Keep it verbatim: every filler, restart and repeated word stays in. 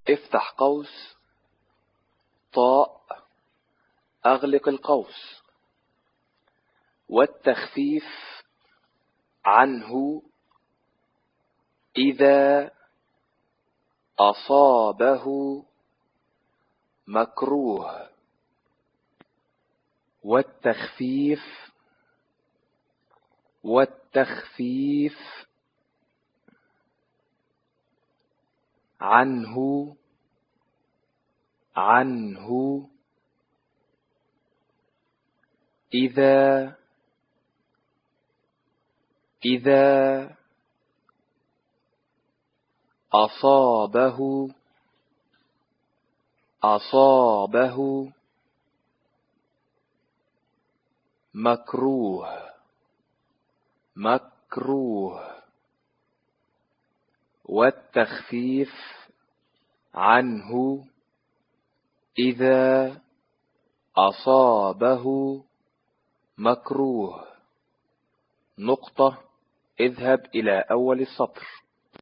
افتح قوس طاء أغلق القوس. والتخفيف عنه إذا أصابه مكروه. والتخفيف والتخفيف عنه عنه إذا إذا أصابه أصابه مكروه مكروه. والتخفيف عنه إذا أصابه مكروه. نقطة. اذهب إلى أول السطر.